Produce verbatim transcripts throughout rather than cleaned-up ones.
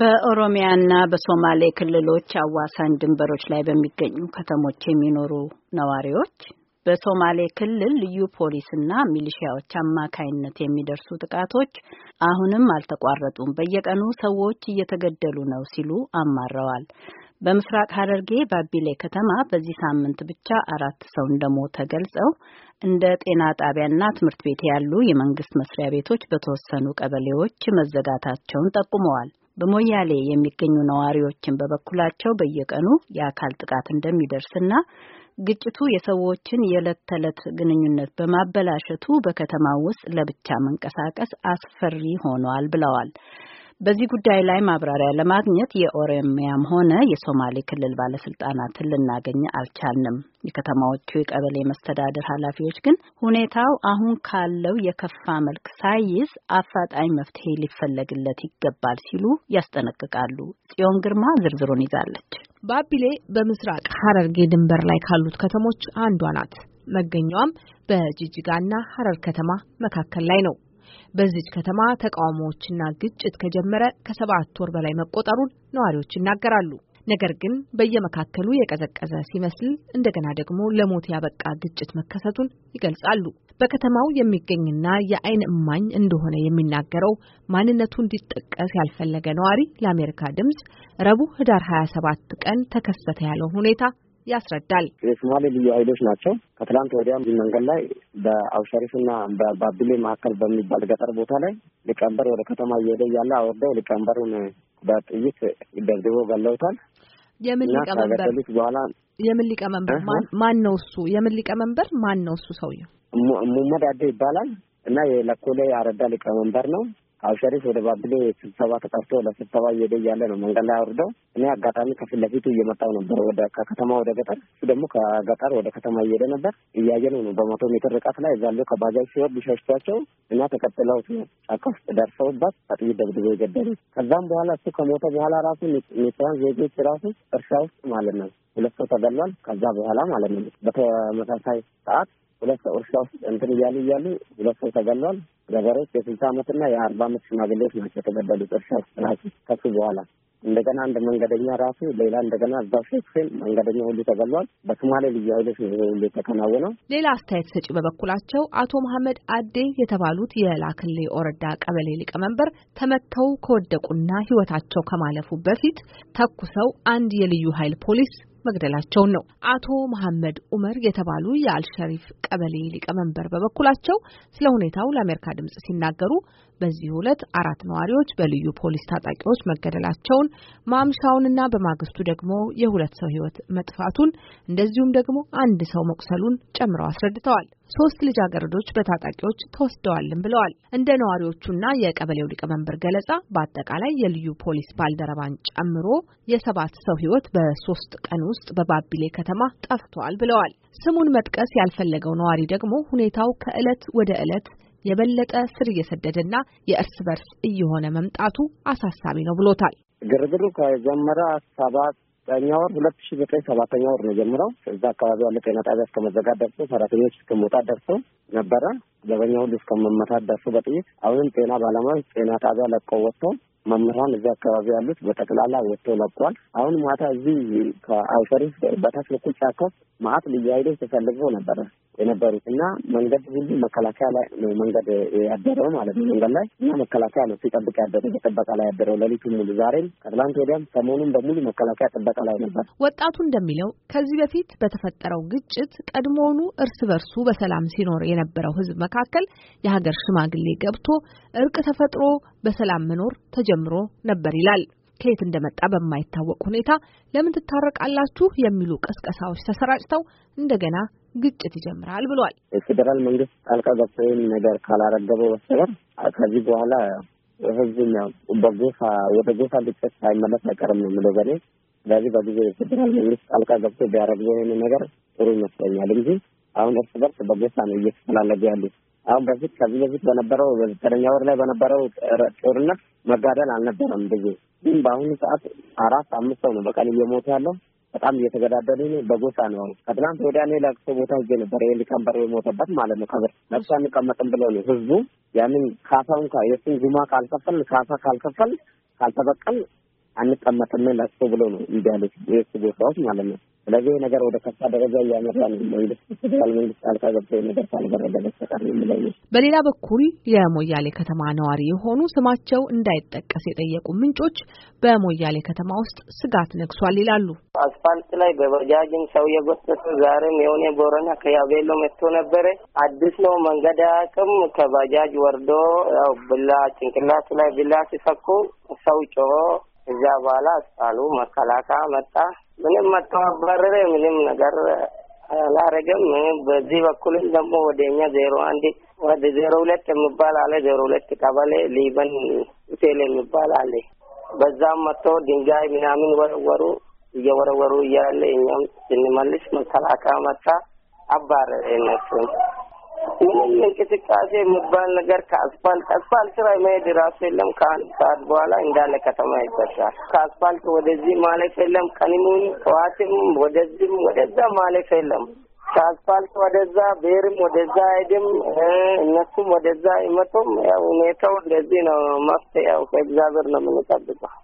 በኦሮሚያና በሶማሌ ክልሎች አዋሳኝ ድንበሮች ላይ በሚገኙ ከተሞች የሚኖሩ ነዋሪዎች በሶማሌ ክልል ልዩ ፖሊስና ሚሊሺያዎች አማካይነት የሚደርሱ ጥቃቶች አሁንም አልተቋረጡም፣ በየቀኑ ሰዎች እየተገደሉ ነው ሲሉ አማረዋል። በምስራቅ ሐረርጌ ባቢሌ ከተማ በዚህ ሳምንት ብቻ አራት ሰው እንደሞተ ገልጸው እንደ ጤና ጣቢያና ትምህርት ቤት ያሉ የመንግስት መስሪያ ቤቶች በተወሰኑ ቀበሌዎች መዘጋታቸውን ጠቁመዋል። በሞያሌ የሚገኙ ነዋሪዎችን በበኩላቸው በየቀኑ የአካል ጥቃት እንደሚደርስና ግጭቱ የሰዎችን የዕለት ተዕለት ግንኙነት በማበላሸቱ በከተማው ውስጥ ለብቻ መንቀሳቀስ አስፈሪ ሆኗል ብለዋል። በዚህ ጉዳይ ላይ ማብራሪያ ለማግኘት የኦሮሚያም ሆነ የሶማሌ ክልል ባለስልጣናትን ልናገኝ አልቻልንም። የከተማዎቹ የቀበሌ መስተዳድር ኃላፊዎች ግን ሁኔታው አሁን ካለው የከፋ መልክ ሳይዝ አፋጣኝ መፍትሄ ሊፈለግለት ይገባል ሲሉ ያስጠነቅቃሉ። ጽዮን ግርማ ዝርዝሩን ይዛለች። ባቢሌ በምስራቅ ሐረርጌ ድንበር ላይ ካሉት ከተሞች አንዷ ናት። መገኛዋም በጂጂጋና ሐረር ከተማ መካከል ላይ ነው። በዚህ ከተማ ተቃውሞዎችና ግጭት ከጀመረ ከሰባት ወር በላይ መቆጠሩን ነዋሪዎች ይናገራሉ። ነገር ግን በየመካከሉ የቀዘቀዘ ሲመስል እንደገና ደግሞ ለሞት ያበቃ ግጭት መከሰቱን ይገልጻሉ። በከተማው የሚገኝና የአይን እማኝ እንደሆነ የሚናገረው ማንነቱ እንዲጠቀስ ያልፈለገ ነዋሪ ለአሜሪካ ድምጽ ረቡዕ ህዳር ሀያ ሰባት ቀን ተከሰተ ያለው ሁኔታ ያስረዳል። የሶማሌ ልዩ ኃይሎች ናቸው። ከትላንት ወዲያም መንገድ ላይ በአውሸሪፍና በባቢሌ መካከል በሚባል ገጠር ቦታ ላይ ሊቀመንበር ወደ ከተማ እየሄደ ያለ አወርደው ሊቀመንበሩን በጥይት ደብድበው ገለውታል። የምን ሊቀመንበር በኋላ የምን ሊቀመንበር ማን ነው እሱ? የምን ሊቀመንበር ማን ነው እሱ? ሰውዬው ሙመድ አደ ይባላል እና የለኮሌ አረዳ ሊቀመንበር ነው። አውሸሪፍ ወደ ባቢሌ ስብሰባ ተጠርቶ ለስብሰባ እየሄደ ያለ ነው መንገድ ላይ አወርደው። እኔ አጋጣሚ ከፊት ለፊቱ እየመጣው ነበር ወደ ከከተማ ወደ ገጠር፣ እሱ ደግሞ ከገጠር ወደ ከተማ እየሄደ ነበር። እያየነው ነው በመቶ ሜትር ርቀት ላይ እዛለው ከባጃጅ ሲወርድ ሸሽቷቸው እና ተከትለው ጫካ ውስጥ ደርሰውበት በጥይት ደብድበው የገደሉት። ከዛም በኋላ እሱ ከሞተ በኋላ ራሱ ኔትዋን ዜጎች ራሱ እርሻ ውስጥ ማለት ነው ሁለት ሰው ተገሏል። ከዛ በኋላ ማለት ነው በተመሳሳይ ሰዓት ሁለት ሰው እርሻ ውስጥ እንትን እያሉ እያሉ ሁለት ሰው ተገሏል። ገበሬዎች የስልሳ ዓመትና የአርባ ዓመት ሽማግሌዎች ናቸው የተገደሉት እርሻ ውስጥ ራሱ። ከሱ በኋላ እንደገና አንድ መንገደኛ ራሱ ሌላ እንደገና እዛው ሼክሴን መንገደኛ ሁሉ ተገሏል። በሶማሌ ልዩ ኃይሎች ነው ሁሉ የተከናወነው። ሌላ አስተያየት ሰጪ በበኩላቸው አቶ መሐመድ አዴ የተባሉት የላክሌ ኦረዳ ቀበሌ ሊቀመንበር ተመተው ከወደቁና ህይወታቸው ከማለፉ በፊት ተኩሰው አንድ የልዩ ኃይል ፖሊስ መግደላቸው ነው። አቶ መሐመድ ኡመር የተባሉ የአልሸሪፍ ቀበሌ ሊቀመንበር በበኩላቸው ስለ ሁኔታው ለአሜሪካ ድምጽ ሲናገሩ በዚህ ሁለት አራት ነዋሪዎች በልዩ ፖሊስ ታጣቂዎች መገደላቸውን ማምሻውንና በማግስቱ ደግሞ የሁለት ሰው ህይወት መጥፋቱን እንደዚሁም ደግሞ አንድ ሰው መቁሰሉን ጨምረው አስረድተዋል። ሶስት ልጃገረዶች በታጣቂዎች ተወስደዋልም ብለዋል። እንደ ነዋሪዎቹና የቀበሌው ሊቀመንበር ገለጻ በአጠቃላይ የልዩ ፖሊስ ባልደረባን ጨምሮ የሰባት ሰው ህይወት በሶስት ቀን ውስጥ በባቢሌ ከተማ ጠፍቷል ብለዋል። ስሙን መጥቀስ ያልፈለገው ነዋሪ ደግሞ ሁኔታው ከዕለት ወደ ዕለት የበለጠ ስር እየሰደደና የእርስ በርስ እየሆነ መምጣቱ አሳሳቢ ነው ብሎታል። ግርግሩ ከጀመረ ሰባት ኛ ወር ሁለት ሺህ ዘጠኝ ሰባተኛ ወር ነው ጀምረው እዛ አካባቢ ያለ ጤና ጣቢያ እስከመዘጋት ደርሶ ሰራተኞች እስከመውጣት ደርሶ ነበረ። ዘበኛ ሁሉ እስከመመታት ደርሶ በጥይት አሁን ጤና ባለሙያዎች ጤና ጣቢያ ለቀው ወጥተው መምህራን እዛ አካባቢ ያሉት በጠቅላላ ወጥተው ለቋል። አሁን ማታ እዚህ ከአውሸሪፍ በታች በኩል ጫካ ማአት ልዩ ኃይሎች ተሰልፈው ነበረ የነበሩት እና መንገድ ሁሉ መከላከያ ላይ ነው መንገድ ያደረው ማለት ነው። መንገድ ላይ እና መከላከያ ነው ሲጠብቅ ያደረው በጥበቃ ላይ ያደረው ሌሊቱን ሙሉ። ዛሬም ከትላንት ወዲያም ሰሞኑን በሙሉ መከላከያ ጥበቃ ላይ ነበር። ወጣቱ እንደሚለው ከዚህ በፊት በተፈጠረው ግጭት ቀድሞውኑ እርስ በርሱ በሰላም ሲኖር የነበረው ህዝብ መካከል የሀገር ሽማግሌ ገብቶ እርቅ ተፈጥሮ በሰላም መኖር ተጀምሮ ነበር ይላል። ከየት እንደመጣ በማይታወቅ ሁኔታ ለምን ትታረቃላችሁ የሚሉ ቀስቀሳዎች ተሰራጭተው እንደገና ግጭት ይጀምራል ብሏል። የፌደራል መንግስት ጣልቃ ገብቶ ነገር ካላረገበው በስተቀር ከዚህ በኋላ ህዝብ ነው በጎሳ ወደ ጎሳ ግጭት ሳይመለስ አይቀርም ነው የሚለው በኔ። ስለዚህ በጊዜ የፌደራል መንግስት ጣልቃ ገብቶ ቢያረግበው ይሄን ነገር ጥሩ ይመስለኛል እንጂ አሁን እርስ በርስ በጎሳ ነው እየተፈላለገ ያሉት። አሁን በፊት ከዚህ በፊት በነበረው በዘጠነኛ ወር ላይ በነበረው ጦርነት መጋደል አልነበረም ብዙ። ግን በአሁኑ ሰዓት አራት አምስት ሰው ነው በቀን እየሞተ ያለው። በጣም እየተገዳደሉ ነው በጎሳ ነው። ከትናንት ወዲያ ነው ለቅሶ ቦታ ሄጄ ነበር። የሊቀመንበር የሞተበት ማለት ነው። ከበር ለቅሶ አንቀመጥም ብለው ነው ህዝቡ ያንን ካሳውን የሱን ጉማ ካልከፈል ካሳ ካልከፈል ካልተበቀል አንቀመጥም ለሱ ብሎ ነው እንዲያሉት የስቦታዎች ማለት ነው። ስለዚህ ነገር ወደ ከፋ ደረጃ ያመራ ነው መንግስት ፌደራል መንግስት አልካ ገብቶ ነገር ካልበረደ በስተቀር ነው። በሌላ በኩል የሞያሌ ከተማ ነዋሪ የሆኑ ስማቸው እንዳይጠቀስ የጠየቁ ምንጮች በሞያሌ ከተማ ውስጥ ስጋት ነግሷል ይላሉ። አስፋልት ላይ በባጃጅም ሰው የጎተተ ዛሬም የሆነ ቦረና ከያቤሎ መጥቶ ነበር። አዲስ ነው መንገድ አቅም ከባጃጅ ወርዶ ያው ብላ ጭንቅላቱ ላይ ብላ ሲፈኩ ሰው ጮሆ እዛ በኋላ አስጣሉ። መከላከያ መጣ። ምንም መተባበረ ምንም ነገር አላረገም። በዚህ በኩል ደግሞ ወደኛ ዜሮ አንድ ወደ ዜሮ ሁለት የሚባል አለ። ዜሮ ሁለት ቀበሌ ሊበን ሆቴል የሚባል አለ። በዛም መጥቶ ድንጋይ ምናምን ወረወሩ። እየወረወሩ እያለ እኛም ስንመልስ መከላከያ መጣ አባረረ እነሱን። ምንም እንቅስቃሴ የሚባል ነገር ከአስፋልት አስፋልት ላይ መሄድ ራሱ የለም። ከአንድ ሰዓት በኋላ እንዳለ ከተማ ይበሳል። ከአስፋልት ወደዚህ ማለፍ የለም። ቀንሙን ጠዋትም ወደዚህም ወደዛ ማለፍ የለም። ከአስፋልት ወደዛ ብሔርም ወደዛ አይደም እነሱም ወደዛ ይመጡም። ያው ሁኔታው እንደዚህ ነው። መፍትሄው ከእግዚአብሔር ነው የምንጠብቀው።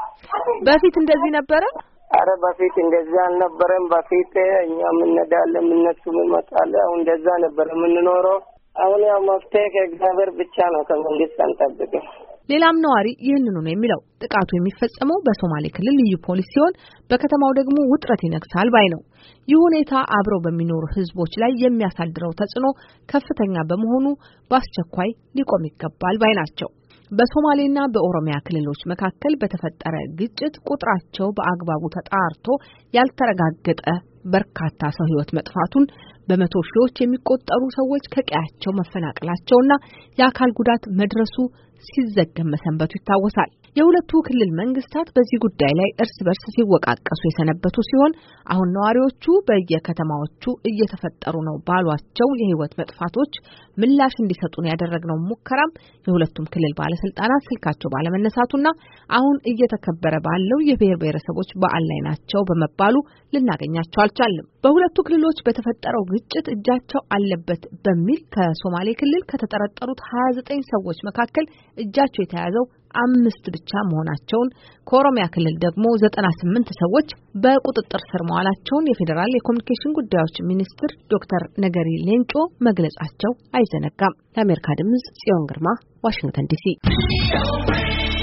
በፊት እንደዚህ ነበረ? አረ በፊት እንደዛ አልነበረም። በፊት እኛ ምን ነዳለን እነሱ ይመጣሉ። አሁን እንደዛ ነበር የምንኖረው። አሁን ያው መፍትሄ ከእግዚአብሔር ብቻ ነው፣ ከመንግስት አንጠብቅም። ሌላም ነዋሪ ይህንኑ ነው የሚለው። ጥቃቱ የሚፈጸመው በሶማሌ ክልል ልዩ ፖሊስ ሲሆን በከተማው ደግሞ ውጥረት ይነግሳል ባይ ነው። ይህ ሁኔታ አብረው በሚኖሩ ህዝቦች ላይ የሚያሳድረው ተጽዕኖ ከፍተኛ በመሆኑ በአስቸኳይ ሊቆም ይገባል ባይ ናቸው። በሶማሌና በኦሮሚያ ክልሎች መካከል በተፈጠረ ግጭት ቁጥራቸው በአግባቡ ተጣርቶ ያልተረጋገጠ በርካታ ሰው ህይወት መጥፋቱን፣ በመቶ ሺዎች የሚቆጠሩ ሰዎች ከቀያቸው መፈናቀላቸውና የአካል ጉዳት መድረሱ ሲዘገብ መሰንበቱ ይታወሳል። የሁለቱ ክልል መንግስታት በዚህ ጉዳይ ላይ እርስ በርስ ሲወቃቀሱ የሰነበቱ ሲሆን አሁን ነዋሪዎቹ በየከተማዎቹ እየተፈጠሩ ነው ባሏቸው የህይወት መጥፋቶች ምላሽ እንዲሰጡን ያደረግነው ሙከራም የሁለቱም ክልል ባለስልጣናት ስልካቸው ባለመነሳቱና አሁን እየተከበረ ባለው የብሔር ብሔረሰቦች በዓል ላይ ናቸው በመባሉ ልናገኛቸው አልቻልንም። በሁለቱ ክልሎች በተፈጠረው ግጭት እጃቸው አለበት በሚል ከሶማሌ ክልል ከተጠረጠሩት ሀያ ዘጠኝ ሰዎች መካከል እጃቸው የተያዘው አምስት ብቻ መሆናቸውን፣ ከኦሮሚያ ክልል ደግሞ ዘጠና ስምንት ሰዎች በቁጥጥር ስር መዋላቸውን የፌዴራል የኮሙኒኬሽን ጉዳዮች ሚኒስትር ዶክተር ነገሪ ሌንጮ መግለጻቸው አይዘነጋም። ለአሜሪካ ድምጽ ጽዮን ግርማ ዋሽንግተን ዲሲ